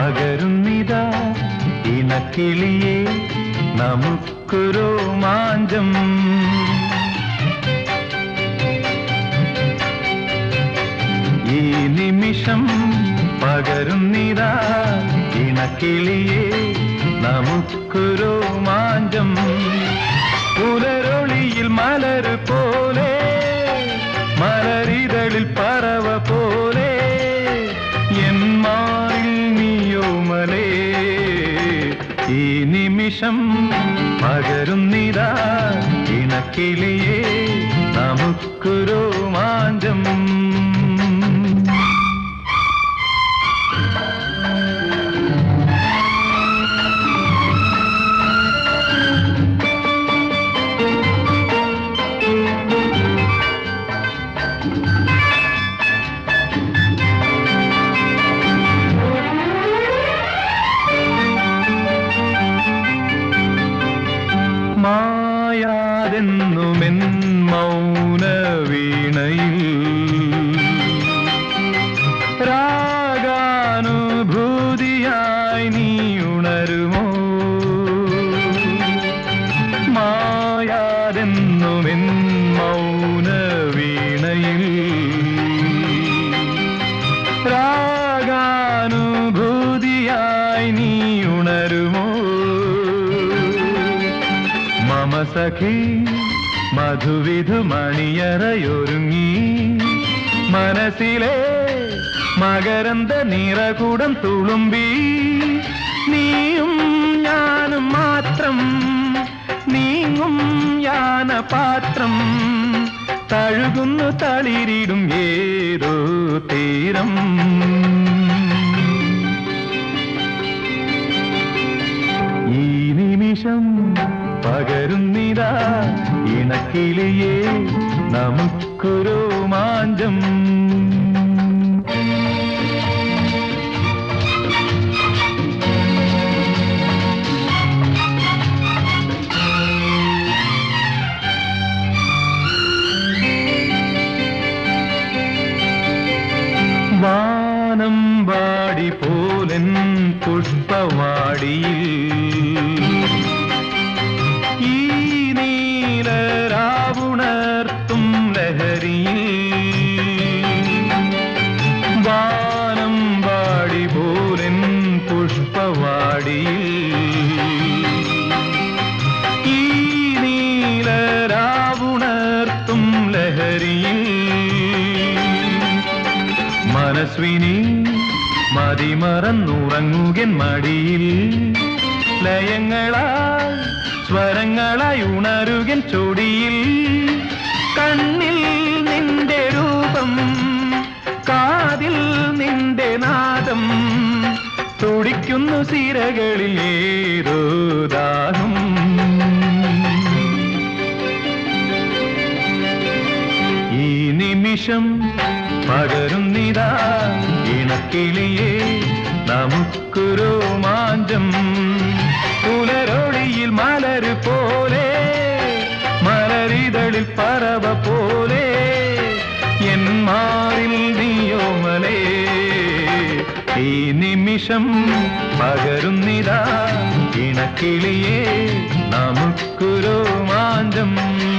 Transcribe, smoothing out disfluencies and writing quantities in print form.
പകരുന്നിതാ ഇണക്കിളിയേ നമുക്കു രോമാഞ്ചം. ഈ നിമിഷം പകരുന്നിതാ ഇണക്കിളിയേ നമുക്കു രോമാഞ്ചം. പുലരൊളിയിൽ മലര് പോലെ മലരിതളിൽ പറവ പോലെ എന്മാറിൽ നീയോമലേ. ഈ നിമിഷം പകരുന്നിതാ ഇണക്കിളിയേ നമുക്കു രോമാഞ്ചം. മായാതെന്നുമെൻ മൗന വീണയിൽ രാഗാനുഭൂതിയായി നീ ഉണരുമോ. മായാതെന്നുമെൻ മൗന വീണയിൽ രാഗാനുഭൂതിയായി നീ ഉണരുമോ. മമ സഖി മധുവിധു മണിയറയൊരുങ്ങി മനസ്സിലെ മകരന്ത നിറകൂടം തുളുമ്പി. നീയും ഞാനും മാത്രം നീങ്ങും യാനപാത്രം തഴുകുന്നു തളിരിടും ഏതോ തീരം. ഈ നിമിഷം പകരുന്നിതാ ഇണക്കിളിയേ നമുക്കു രോമാഞ്ചം. വാനം വാടി പോലൻ പുഷ്പവാടിയിൽ ഈ നീലരാവുണർത്തും ലഹരിയിൽ. വാനം വാടി പോലൻ പുഷ്പവാടിയിൽ ഈ നീലരാവുണർത്തും ലഹരിയിൽ. മനസ്വിനി മതിമറന്നുറങ്ങുകൻ മടിയിൽ ലയങ്ങളാൽ സ്വരങ്ങളായി ഉണരുകൻ ചൊടിയിൽ. കണ്ണിൽ നിന്റെ രൂപം കാതിൽ നിന്റെ നാദം തുടിക്കുന്നു സിരകളിൽ ഏതോ ദാഹം. ഈ നിമിഷം പകരുന്നിതാ ഇണക്കിളിയേ നമുക്കു രോമാഞ്ചം. പുലരൊളിയിൽ മലര് പോലെ മലരിതളിൽ പറവ പോലെ എന്മാറിൽ നീയോമലേ. ഈ നിമിഷം പകരുന്നിതാ ഇണക്കിളിയേ നമുക്കു രോമാഞ്ചം.